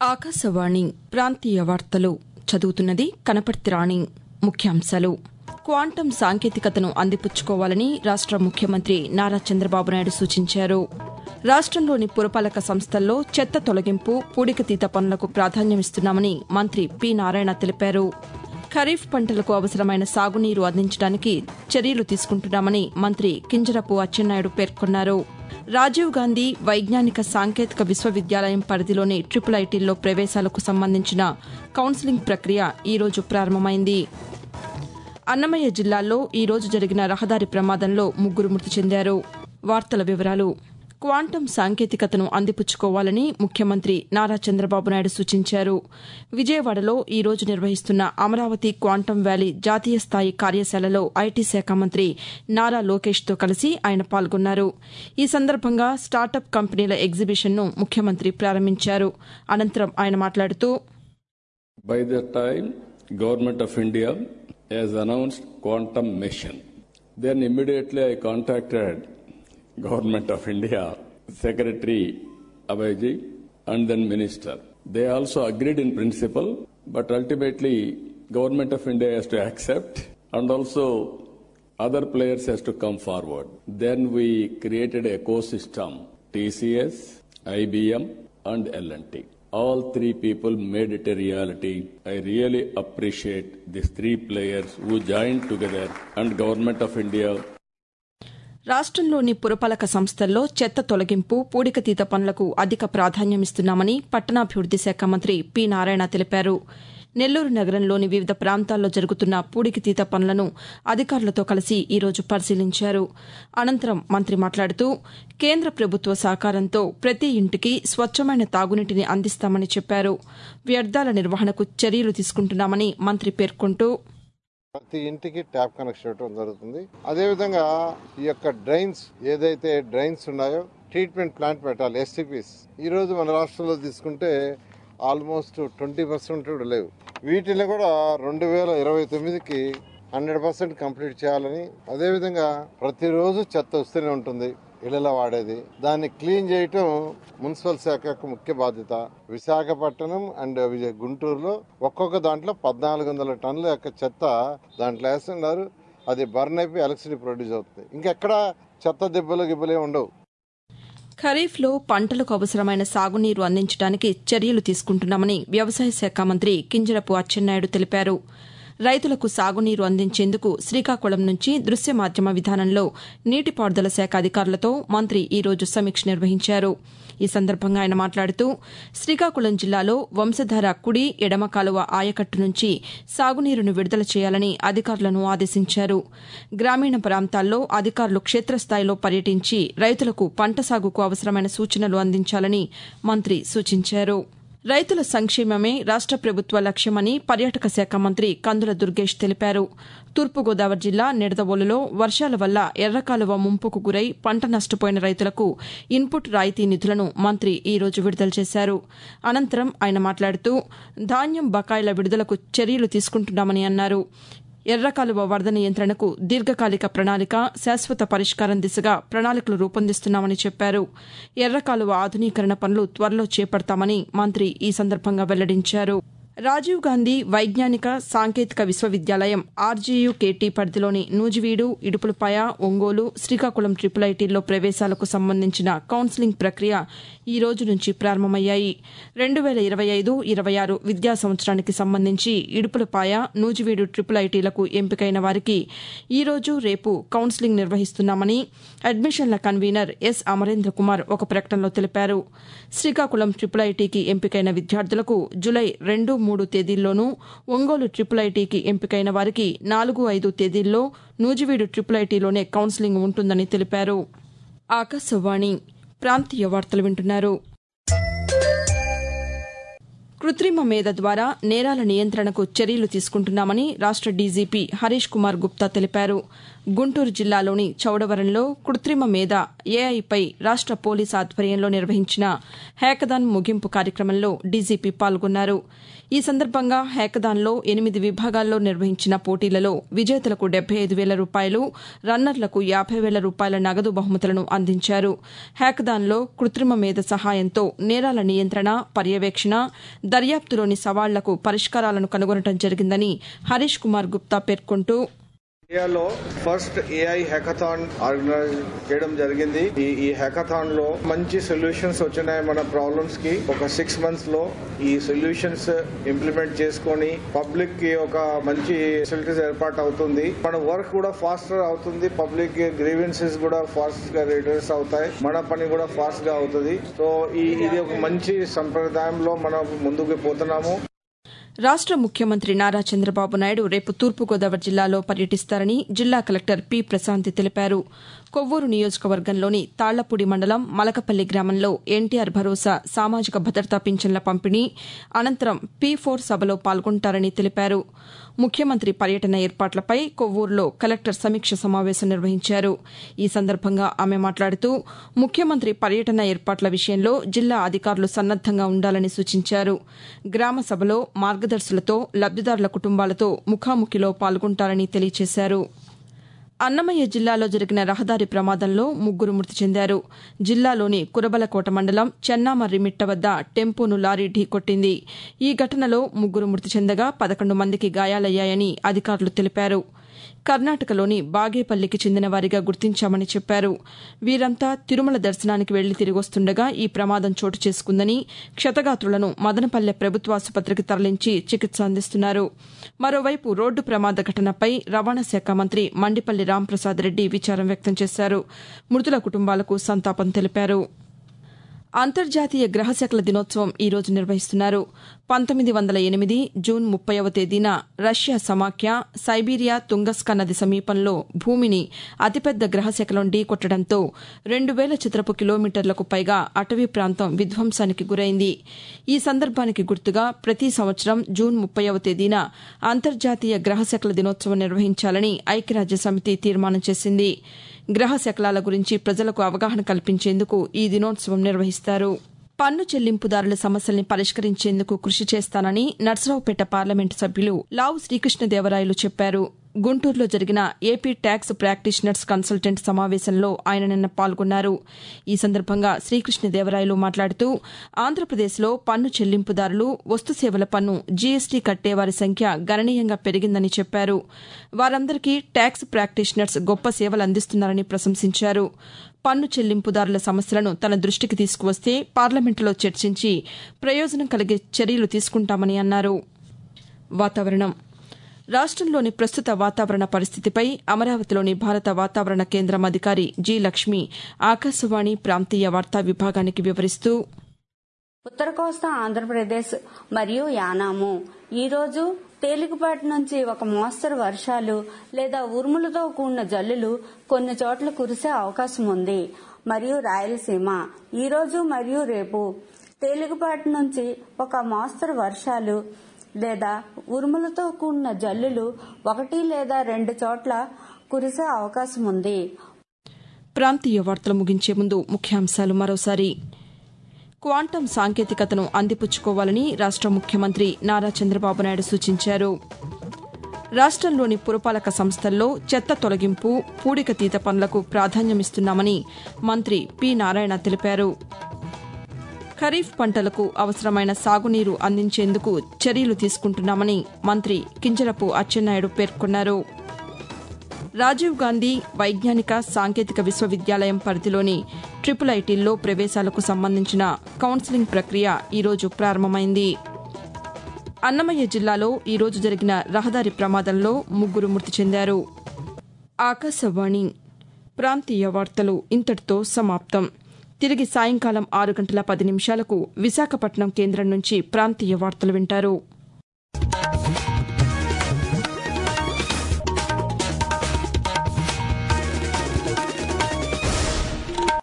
ఆకాశవాణి ప్రాంతీయ వార్తలు చదువుతున్నది కనపర్తి రాణి. ముఖ్యాంశాలు. క్వాంటం సాంకేతికతను అందిపుచ్చుకోవాలని రాష్ట ముఖ్యమంత్రి నారా చంద్రబాబు నాయుడు సూచించారు. రాష్టంలోని పురపాలక సంస్థల్లో చెత్త తొలగింపు, పూడికతీత పనులకు ప్రాధాన్యమిస్తున్నామని మంత్రి పి. నారాయణ తెలిపారు. ఖరీఫ్ పంటలకు అవసరమైన సాగునీరు అందించడానికి చర్యలు తీసుకుంటున్నామని మంత్రి కింజరాపు అచ్చెన్నాయుడు పేర్కొన్నారు. రాజీవ్ గాంధీ వైజ్ఞానిక సాంకేతిక విశ్వవిద్యాలయం పరిధిలోని ట్రిపుల్ ఐటీల్లో ప్రవేశాలకు సంబంధించిన కౌన్సిలింగ్ ప్రక్రియ ఈరోజు ప్రారంభమైంది. అన్నమయ్య జిల్లాలో ఈరోజు జరిగిన రహదారి ప్రమాదంలో 3 మృతి చెందారు. వార్తల వివరాలు. క్వాంటం సాంకేతికతను అందిపుచ్చుకోవాలని ముఖ్యమంత్రి నారా చంద్రబాబు నాయుడు సూచించారు. విజయవాడలో ఈరోజు నిర్వహిస్తున్న అమరావతి క్వాంటం వ్యాలీ జాతీయ స్థాయి కార్యశాలలో ఐటీ శాఖ మంత్రి నారా లోకేష్తో కలిసి ఆయన పాల్గొన్నారు. ఈ సందర్భంగా స్టార్టప్ కంపెనీల ఎగ్జిబిషన్ను ముఖ్యమంత్రి ప్రారంభించారు. అనంతరం ఆయన మాట్లాడుతూ, By the time Government of India has announced quantum mission, then immediately I contacted Government of India Secretary Abhayji and then Minister. They also agreed in principle, but ultimately Government of India has to accept and also other players has to come forward. Then we created an ecosystem, TCS, IBM and L&T. All 3 people made it a reality. I really appreciate these 3 players who joined together and Government of India. రాష్టంలోని పురపాలక సంస్థల్లో చెత్త తొలగింపు, పూడికతీత పనులకు అధిక ప్రాధాన్యమిస్తున్నామని పట్టణాభివృద్ది శాఖ మంత్రి పి. నారాయణ తెలిపారు. నెల్లూరు నగరంలోని వివిధ ప్రాంతాల్లో జరుగుతున్న పూడికతీత పనులను అధికారులతో కలిసి ఈరోజు పరిశీలించారు. అనంతరం మంత్రి మాట్లాడుతూ, కేంద్ర ప్రభుత్వ సహకారంతో ప్రతి ఇంటికి స్వచ్ఛమైన తాగునీటిని అందిస్తామని చెప్పారు. వ్యర్థాల నిర్వహణకు చర్యలు తీసుకుంటున్నామని మంత్రి పేర్కొంటూ, ప్రతి ఇంటికి ట్యాప్ కనెక్షన్ ఇవ్వడం జరుగుతుంది. అదేవిధంగా ఈ యొక్క ఏదైతే డ్రైన్స్ ఉన్నాయో ట్రీట్మెంట్ ప్లాంట్ పెట్టాలి, ఎస్టీపీస్. ఈరోజు మన రాష్ట్రంలో తీసుకుంటే ఆల్మోస్ట్ 20% లేవు. వీటిని కూడా 2029కి 100% కంప్లీట్ చేయాలని, అదేవిధంగా ప్రతిరోజు చెత్త వస్తూనే ఉంటుంది ఇళ్లలో వాడేది. దాన్ని క్లీన్ చేయటం మున్సిపల్ శాఖ యొక్క ముఖ్య బాధ్యత. విశాఖపట్నం అండ్ గుంటూరులో ఒక్కొక్క దాంట్లో 1400 టన్నుల యొక్క చెత్త దాంట్లో వేస్తున్నారు. అది బర్న్ అయిపోయి ఎలక్ట్రిసిటీ ప్రొడ్యూస్ అవుతుంది. ఇంకెక్కడ చెత్త గిబ్బలే ఉండవు. ఖరీఫ్లో పంటలకు అవసరమైన సాగునీరు అందించడానికి చర్యలు తీసుకుంటున్నామని వ్యవసాయ శాఖ మంత్రి కింజరాపు అచ్చెన్నాయుడు తెలిపారు. రైతులకు సాగునీరు అందించేందుకు శ్రీకాకుళం నుంచి దృశ్య మాధ్యమ విధానంలో నీటిపారుదల శాఖ అధికారులతో మంత్రి ఈరోజు సమీక్ష నిర్వహించారు. ఈ సందర్భంగా ఆయన మాట్లాడుతూ, శ్రీకాకుళం జిల్లాలో వంశధార కుడి, ఎడమ కాలువ ఆయకట్టు నుంచి సాగునీరును విడుదల చేయాలని అధికారులను ఆదేశించారు. గ్రామీణ ప్రాంతాల్లో అధికారులు క్షేత్రస్థాయిలో పర్యటించి రైతులకు పంట సాగుకు అవసరమైన సూచనలు అందించాలని మంత్రి సూచించారు. రైతుల సంక్షేమమే రాష్ట ప్రభుత్వ లక్ష్యమని పర్యాటక శాఖ మంత్రి కందుల దుర్గేష్ తెలిపారు. తూర్పుగోదావరి జిల్లా నిడదవోలులో వర్షాల వల్ల ఎర్రకాలువ ముంపుకు గురై పంట నష్టపోయిన రైతులకు ఇన్పుట్ రాయితీ నిధులను మంత్రి ఈరోజు విడుదల చేశారు. అనంతరం ఆయన మాట్లాడుతూ, ధాన్యం బకాయిల విడుదలకు చర్యలు తీసుకుంటున్నామని అన్నారు. ఎర్రకాలువ వరద నియంత్రణకు దీర్ఘకాలిక ప్రణాళిక, శాశ్వత పరిష్కారం దిశగా ప్రణాళికలు రూపొందిస్తున్నామని చెప్పారు. ఎర్రకాలువ ఆధునీకరణ పనులు త్వరలో చేపడతామని మంత్రి ఈ సందర్భంగా వెల్లడించారు. రాజీవ్ గాంధీ వైజ్ఞానిక సాంకేతిక విశ్వవిద్యాలయం ఆర్జీయూకేటీ పరిధిలోని నూజివీడు, ఇడుపులపాయ, ఒంగోలు, శ్రీకాకుళం ట్రిపుల్ ఐటీల్లో ప్రవేశాలకు సంబంధించిన కౌన్సిలింగ్ ప్రక్రియ ఈ రోజు నుంచి ప్రారంభమయ్యాయి. 2025-26 విద్యా సంవత్సరానికి సంబంధించి ఇడుపులపాయ, నూజివీడు ట్రిపుల్ ఐటీలకు ఎంపికైన వారికి ఈ రోజు, రేపు కౌన్సిలింగ్ నిర్వహిస్తున్నామని అడ్మిషన్ల కన్వీనర్ ఎస్. అమరేంద్ర కుమార్ ఒక ప్రకటనలో తెలిపారు. శ్రీకాకుళం ట్రిపుల్ ఐటీకి ఎంపికైన విద్యార్థులకు జూలై 2-3 తేదీల్లోనూ, ఒంగోలు ట్రిపుల్ ఐటీకి ఎంపికైన వారికి 4-5 తేదీల్లో, నూజివీడు ట్రిపుల్ ఐటీలోనే కౌన్సిలింగ్ ఉంటుందని తెలిపారు. ఆకాశవాణి ప్రాంతీయ వార్తలు వింటున్నారు. కృత్రిమ మేధ ద్వారా నేరాల నియంత్రణకు చర్యలు తీసుకుంటున్నామని రాష్ట డీజీపీ హరీష్ కుమార్ గుప్తా తెలిపారు. గుంటూరు జిల్లాలోని చౌడవరంలో కృత్రిమ మేధ ఏఐపై రాష్ట పోలీసు ఆధ్వర్యంలో నిర్వహించిన హ్యాకథాన్ ముగింపు కార్యక్రమంలో డీజీపీ పాల్గొన్నారు. ఈ సందర్భంగా హ్యాకథాన్లో 8 విభాగాల్లో నిర్వహించిన పోటీలలో విజేతలకు 75,000 రూపాయలు, రన్నర్లకు 50,000 రూపాయల నగదు బహుమతులను అందించారు. హ్యాకథాన్లో కృత్రిమ మేధ సహాయంతో నేరాల నియంత్రణ, పర్యవేక్షణ, దర్యాప్తులోని సవాళ్లకు పరిష్కారాలను కనుగొనడం జరిగిందని హరీష్ కుమార్ గుప్తా పేర్కొంటూ ఇండియాలో ఫస్ట్ ఏఐ హ్యాకథాన్ ఆర్గనైజ్ చేయడం జరిగింది. ఈ హ్యాకథాన్ లో మంచి సొల్యూషన్స్ వచ్చినాయి మన ప్రాబ్లమ్స్ కి. ఒక 6 months లో ఈ సొల్యూషన్స్ ఇంప్లిమెంట్ చేసుకొని పబ్లిక్ కి ఒక మంచి ఫెసిలిటీస్ ఏర్పాటు అవుతుంది. మన వర్క్ కూడా ఫాస్టర్ అవుతుంది. పబ్లిక్ గ్రీవెన్సెస్ కూడా ఫాస్ట్ గా రిడ్యూస్ అవుతాయి. మన పని కూడా ఫాస్ట్ గా అవుతుంది. సో ఇది ఒక మంచి సంప్రదాయంలో మనం ముందుకు పోతున్నాము. రాష్ట ముఖ్యమంత్రి నారా చంద్రబాబు నాయుడు రేపు తూర్పుగోదావరి జిల్లాలో పర్యటిస్తారని జిల్లా కలెక్టర్ పి ప్రశాంతి తెలిపారు. కొవ్వూరు నియోజకవర్గంలోని తాళ్లపూడి మండలం మలకపల్లి గ్రామంలో ఎన్టీఆర్ భరోసా సామాజిక భద్రతా పింఛన్ల పంపిణీ అనంతరం P4 సభలో పాల్గొంటారని తెలిపారు. ముఖ్యమంత్రి పర్యటన ఏర్పాట్లపై కొవ్వూరులో కలెక్టర్ సమీక్ష సమావేశం నిర్వహించారు. ఈ సందర్భంగా ఆమె మాట్లాడుతూ ముఖ్యమంత్రి పర్యటన ఏర్పాట్ల విషయంలో జిల్లా అధికారులు సన్నద్దంగా ఉండాలని సూచించారు. గ్రామ సభలో మార్గదర్శులతో లబ్దిదారుల కుటుంబాలతో ముఖాముఖిలో పాల్గొంటారని తెలియజేశారు. అన్నమయ్య జిల్లాలో జరిగిన రహదారి ప్రమాదంలో 3 మృతి చెందారు. జిల్లాలోని కురబలకోట మండలం చెన్నామర్రిమిట్ట వద్ద టెంపోను లారీ ఢీకొట్టింది. ఈ ఘటనలో 3 మృతి చెందగా 11 మందికి గాయాలయ్యాయని అధికారులు తెలిపారు. కర్ణాటకలోని బాగేపల్లికి చెందిన వారిగా గుర్తించామని చెప్పారు. వీరంతా తిరుమల దర్శనానికి వెళ్లి తిరిగొస్తుండగా ఈ ప్రమాదం చోటు చేసుకుందని, క్షతగాత్రులను మదనపల్లె ప్రభుత్వాసుపత్రికి తరలించి చికిత్స అందిస్తున్నారు. మరోవైపు రోడ్డు ప్రమాద ఘటనపై రవాణా శాఖ మంత్రి మండిపల్లి రాంప్రసాద్ రెడ్డి విచారం వ్యక్తం చేశారు. మృతుల కుటుంబాలకు సంతాపం తెలిపారు. అంతర్జాతీయ గ్రహశకల దినోత్సవం ఈ రోజు నిర్వహిస్తున్నారు. 1908 జూన్ 30వ తేదీన రష్యా సమాఖ్య సైబీరియా తుంగస్కా నది సమీపంలో భూమిని అతిపెద్ద గ్రహశకలం ఢీకొట్టడంతో 2000 చదరపు కిలోమీటర్లకు పైగా అటవీ ప్రాంతం విధ్వంసానికి గురైంది. ఈ సందర్భానికి గుర్తుగా ప్రతి సంవత్సరం జూన్ 30వ తేదీన అంతర్జాతీయ గ్రహశకల దినోత్సవం నిర్వహించాలని ఐక్యరాజ్యసమితి తీర్మానం చేసింది. గ్రహ శకలాల గురించి ప్రజలకు అవగాహన కల్పించేందుకు ఈ దినోత్సవం నిర్వహిస్తారు. పన్ను చెల్లింపుదారుల సమస్యల్ని పరిష్కరించేందుకు కృషి చేస్తానని నర్సరావుపేట పార్లమెంటు సభ్యులు లావు శ్రీకృష్ణదేవరాయలు చెప్పారు. గుంటూరులో జరిగిన ఏపీ ట్యాక్స్ ప్రాక్టీషనర్స్ కన్సల్టెంట్ సమావేశంలో ఆయన నిన్న పాల్గొన్నారు. ఈ సందర్భంగా శ్రీకృష్ణదేవరాయలు మాట్లాడుతూ ఆంధ్రప్రదేశ్లో పన్ను చెల్లింపుదారులు, వస్తుసేవల పన్ను జీఎస్టీ కట్టేవారి సంఖ్య గణనీయంగా పెరిగిందని చెప్పారు. వారందరికీ ట్యాక్స్ ప్రాక్టీషనర్స్ గొప్ప సేవలు అందిస్తున్నారని ప్రశంసించారు. పన్ను చెల్లింపుదారుల సమస్యలను తన దృష్టికి తీసుకువస్తే పార్లమెంటులో చర్చించి ప్రయోజనం కలిగే చర్యలు తీసుకుంటామని అన్నారు. వాతావరణం. రాష్టంలోని ప్రస్తుత వాతావరణ పరిస్థితిపై అమరావతిలోని భారత వాతావరణ కేంద్రం అధికారి జి లక్ష్మి ఆకాశవాణి ప్రాంతీయ వార్తా విభాగానికి వివరిస్తూ ఉత్తర కోస్తా ఆంధ్రప్రదేశ్ మరియు యానాము ఈరోజు తేలికపాటి నుంచి ఒక మోస్తరు వర్షాలు లేదా ఉరుములతో కూడిన జల్లులు కొన్ని చోట్ల కురిసే అవకాశం ఉంది. మరియు రాయలసీమ ఈరోజు మరియు రేపు తేలికపాటి నుంచి ఒక మోస్తరు వర్షాలు లేదా ఉరుములతో కూడిన జల్లులు 1 లేదా 2 చోట్ల కురిసే అవకాశం ఉంది. ప్రాంతీయ వార్తలు ముగించే ముందు ముఖ్యాంశాలు మరోసారి. క్వాంటం సాంకేతికతను అందిపుచ్చుకోవాలని రాష్ట ముఖ్యమంత్రి నారా చంద్రబాబు నాయుడు సూచించారు. రాష్టంలోని పురపాలక సంస్థల్లో చెత్త తొలగింపు, పూడికతీత పనులకు ప్రాధాన్యమిస్తున్నామని మంత్రి పి నారాయణ తెలిపారు. ఖరీఫ్ పంటలకు అవసరమైన సాగునీరు అందించేందుకు చర్యలు తీసుకుంటున్నామని మంత్రి కింజరపు అచ్చెన్నాయుడు పేర్కొన్నారు. రాజీవ్ గాంధీ వైజ్ఞానిక సాంకేతిక విశ్వవిద్యాలయం పరిధిలోని IIITల్లో ప్రవేశాలకు సంబంధించిన కౌన్సిలింగ్ ప్రక్రియ ఈరోజు ప్రారంభమైంది. అన్నమయ్య జిల్లాలో ఈరోజు జరిగిన రహదారి ప్రమాదంలో 3 మృతి చెందారు. ఆకాశవాణి ప్రాంతీయ వార్తలు ఇంతటితో సమాప్తం. తిరిగి సాయంకాలం 6:10 విశాఖపట్నం కేంద్రం నుంచి ప్రాంతీయ వార్తలు వింటారు.